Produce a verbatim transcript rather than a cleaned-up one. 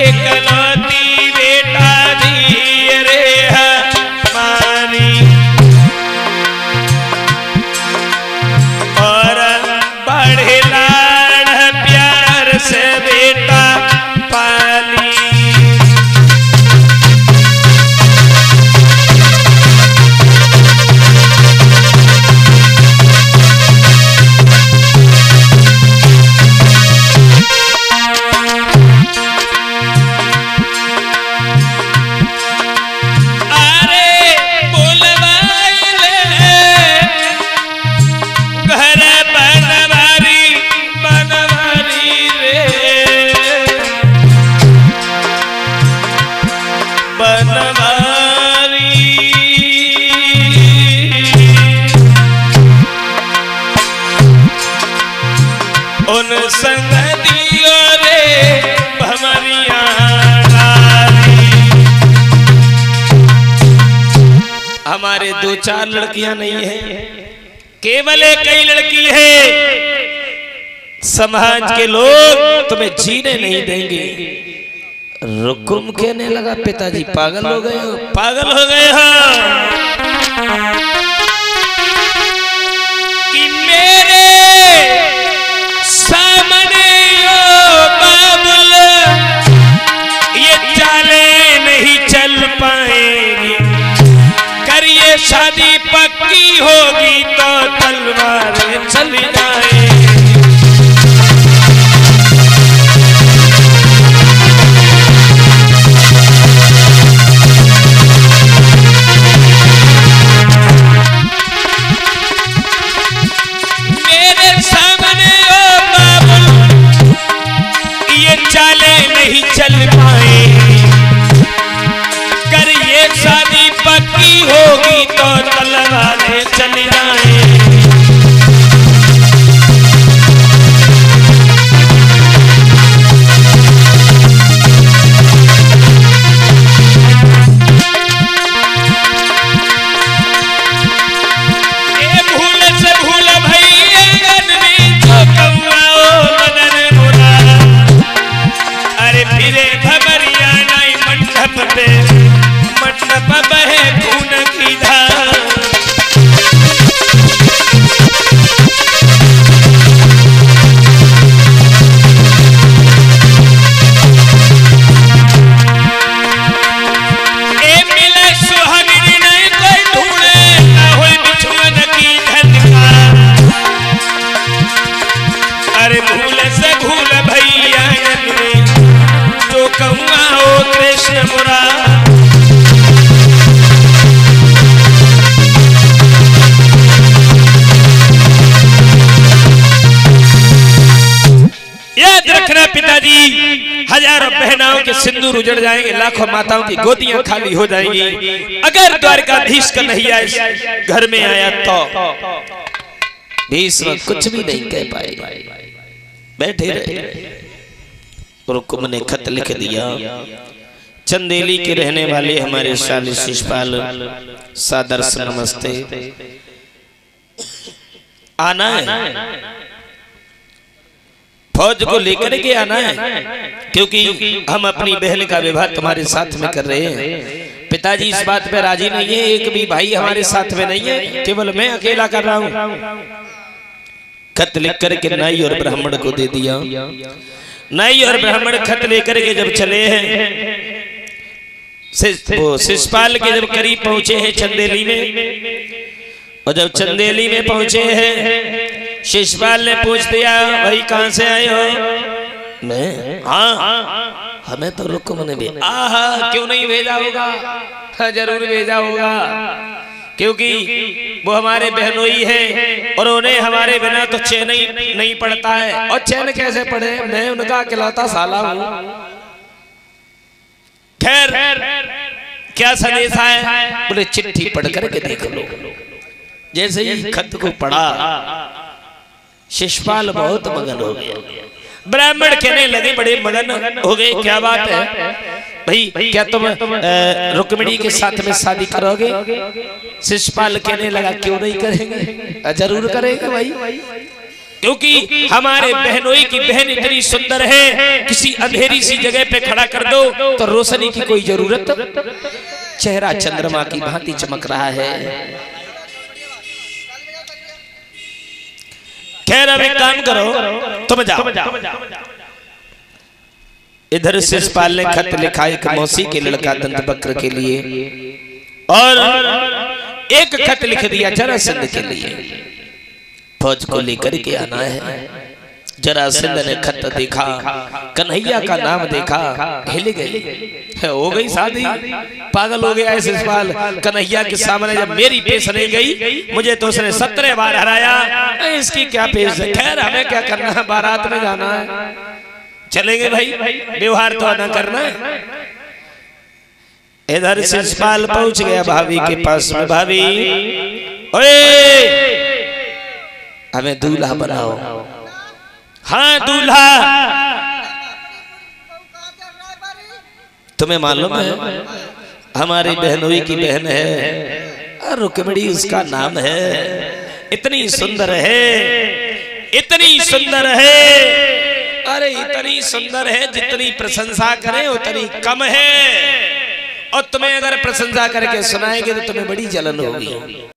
एकलौती बेटा दी रे हमारी और बड़े लाड़ प्यार से बेटा पाली। हमारे दो चार लड़कियां नहीं है, केवल एक ही लड़की है। समाज के लोग तुम्हें जीने नहीं देंगे। रुकुम कहने लगा पिताजी पागल हो गए हो, पागल हो गए हो कि मेरे सामने ओ बाबुल ये चाले नहीं चल पाएगी। करिए शादी पक्की होगी तो तलवारें चली जाएंगी। मेरे सामने ओ बाबुल ये चाले नहीं चल पाएंगी। करिए शादी पक्की होगी तो तलवारें चली जाएंगी। ए भूल से भूल भई आंगन में जो कौआ ओ मदन मुरा। अरे फिरे भमरिया नाई मंडप पे, मंडप बहे खून की धार। ए मिले सुहागिन नहीं कोई ढूंढे, ना होए बिछुअन की झनकार। अरे भूल से भूल भई आंगन में जो कौआ ओ कृष्ण मुरा। याद रखना पिताजी, हजारों बहनाओं के सिंदूर उजड़ जाएंगे, लाखों माताओं की गोदियां खाली हो जाएंगी। अगर द्वारकाधीश का नैया घर में आया तो भीष्म कुछ भी नहीं कह पाए, बैठे रहे। रुकुम ने खत लिख दिया। चंदेली के रहने वाले हमारे शाली शिषपाल सादर से नमस्ते। आना है, फौज को लेकर के आना है, क्योंकि हम अपनी बहन का विवाह तुम्हारे साथ में कर रहे हैं। पिताजी इस बात पे राजी नहीं है, एक भी भाई हमारे साथ में नहीं है, केवल मैं अकेला कर रहा हूँ। खत लिख करके नाई और ब्राह्मण को दे दिया। नाई और ब्राह्मण खत लेकर के जब चले हैं, वो शिषपाल के जब करीब पहुंचे हैं चंदेली में, और जब चंदेली में पहुंचे हैं शिषपाल ने पूछ दिया भाई कहां से आए हो? मैं हाँ, हमें तो रुकुम ने भेजा। आहा, क्यों नहीं भेजा होगा? हाँ, जरूर भेजा होगा, क्योंकि वो हमारे बहनोई है और उन्हें हमारे बिना तो चैन ही नहीं पड़ता है। और चैन कैसे पड़े, मैं उनका अकेलौता साला हूँ। खैर क्या संदेश है? बोले चिट्ठी पढ़ करके देख लो। जैसे ही खत को पढ़ा शिषपाल बहुत मगन हो गया। ब्राह्मण कहने लगे बड़े मगन हो गए, क्या बात है भाई, क्या तुम रुक्मिणी के साथ में शादी करोगे? शिषपाल कहने लगा क्यों नहीं करेंगे, जरूर करेंगे भाई। क्योंकि हमारे बहनोई की बहन इतनी सुंदर है, किसी अंधेरी सी जगह पे खड़ा कर दो तो रोशनी की कोई जरूरत, चेहरा चंद्रमा की भांति चमक रहा है। खैर अब एक काम करो, तुम जाओ। इधर शिषपाल ने खत लिखा एक मौसी के लड़का दंतवक्र के लिए, और एक खत लिख दिया जरासंध के लिए, फौज को लेकर के आना है। जरासंध ने खत देखा, कन्हैया का नाम देखा, हिल गई, हो गई शादी, पागल हो गया है शिषपाल। कन्हैया के सामने जब मेरी पेश नहीं गई, मुझे तो उसने सत्रह बार हराया, इसकी क्या पेश है। खैर हमें क्या करना है, बारात में जाना है, चलेंगे भाई, व्यवहार तो अदा करना है। इधर शिषपाल पहुंच गया भाभी के पास में, भाभी ओए हमें दूल्हा बनाओ। हाँ दूल्हा, तुम्हें मालूम है हमारी बहनोई की बहन है, रुक्मिणी उसका नाम है, इतनी सुंदर है, इतनी सुंदर है, अरे इतनी सुंदर है जितनी प्रशंसा करें उतनी कम है, और तुम्हें अगर प्रशंसा करके सुनाएंगे तो तुम्हें बड़ी जलन होगी।